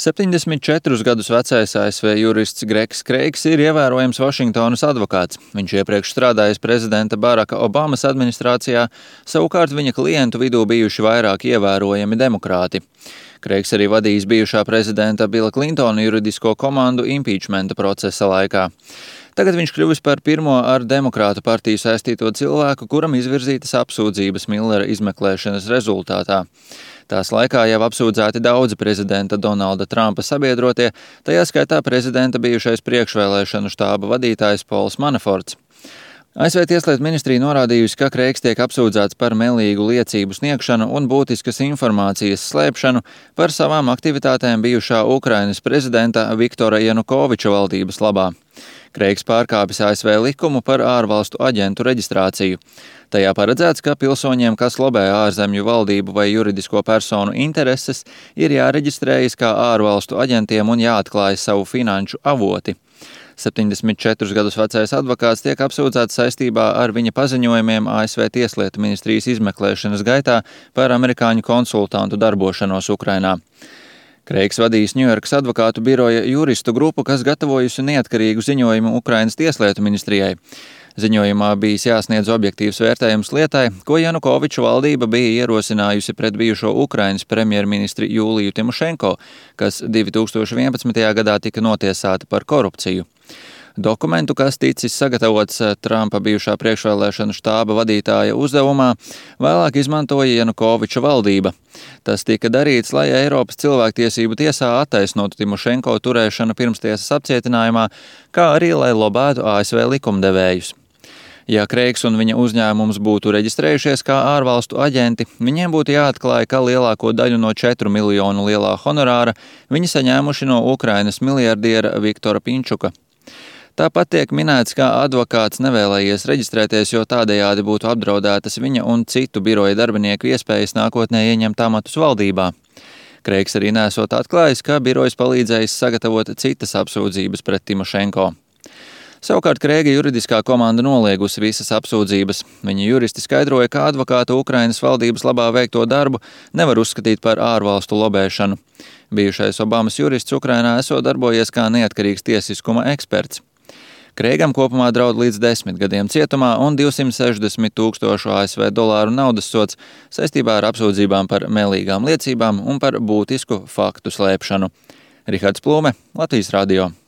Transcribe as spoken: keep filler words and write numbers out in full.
septiņdesmit četrus gadus vecais A S V jurists Gregs Kreigs ir ievērojams Vašingtonas advokāts. Viņš iepriekš strādājis prezidenta Baraka Obamas administrācijā, savukārt viņa klientu vidū bijuši vairāk ievērojami demokrāti. Kreigs arī vadījis bijušā prezidenta Bila Klintona juridisko komandu impeachmenta procesa laikā. Tagad viņš kļuvis par pirmo ar Demokrātu partiju saistīto cilvēku, kuram izvirzītas apsūdzības Millera izmeklēšanas rezultātā. Tās laikā jau apsūdzēti daudzi prezidenta Donalda Trumpa sabiedrotie, tajā skaitā prezidenta bijušais priekšvēlēšanu štāba vadītājs Pols Manaforts. A S V Tieslietu ministrija norādījusi, ka Kreigs tiek apsūdzēts par melīgu liecību sniegšanu un būtiskas informācijas slēpšanu par savām aktivitātēm bijušā Ukrainas prezidenta Viktora Janukoviča valdības labā. Kreigs pārkāpis A S V likumu par ārvalstu aģentu reģistrāciju. Tajā paredzēts, ka pilsoņiem, kas lobē ārzemju valdību vai juridisko personu intereses, ir jāreģistrējas kā ārvalstu aģentiem un jāatklāj savu finanšu avoti. septiņdesmit četrus gadus vecais advokāts tiek apsūdzēts saistībā ar viņa paziņojumiem A S V Tieslietu ministrijas izmeklēšanas gaitā par amerikāņu konsultantu darbošanos Ukrainā. Kreigs vadījis Ņujorkas advokātu biroja juristu grupu, kas gatavojusi neatkarīgu ziņojumu Ukrainas Tieslietu ministrijai. Ziņojumā bijis jāsniedz objektīvs vērtējums lietai, ko Janukoviča valdība bija ierosinājusi pret bijušo Ukrainas premjerministri Jūliju Timošenko, kas divi tūkstoši vienpadsmitajā gadā tika notiesāta par korupciju. Dokumentu, kas ticis sagatavots Trumpa bijušā priekšvēlēšanu štāba vadītāja uzdevumā, vēlāk izmantoja Janukoviča valdība. Tas tika darīts, lai Eiropas cilvēktiesību tiesā attaisnotu Timošenko turēšanu pirmstiesas apcietinājumā, kā arī lai lobētu A S V likumdevējus. Ja Kreigs un viņa uzņēmums būtu reģistrējušies kā ārvalstu aģenti, viņiem būtu jāatklāj, ka lielāko daļu no četru miljonu lielā honorāra viņi saņēmuši no Ukrainas miljardiera Viktora Pinčuka. Tāpat tiek minēts, ka advokāts nevēlējies reģistrēties, jo tādējādi būtu apdraudētas viņa un citu biroja darbinieku iespējas nākotnē ieņemt amatus valdībā. Kreigs arī nesot atklājis, ka birojas palīdzējis sagatavot citas apsūdzības pret Timošenko. Savukārt Kreiga juridiskā komanda noliegusi visas apsūdzības. Viņa juristi skaidroja, ka advokāta Ukrainas valdības labā veikto darbu nevar uzskatīt par ārvalstu lobēšanu. Bijušais Obamas jurists Ukrainā esot darbojies kā neatkarīgs tiesiskuma eksperts. Kreigam kopumā draud līdz desmit gadiem cietumā un divsimt sešdesmit tūkstošu A S V dolāru naudas sods saistībā ar apsūdzībām par melīgām liecībām un par būtisku faktu slēpšanu. Rihards Plūme, Latvijas radio.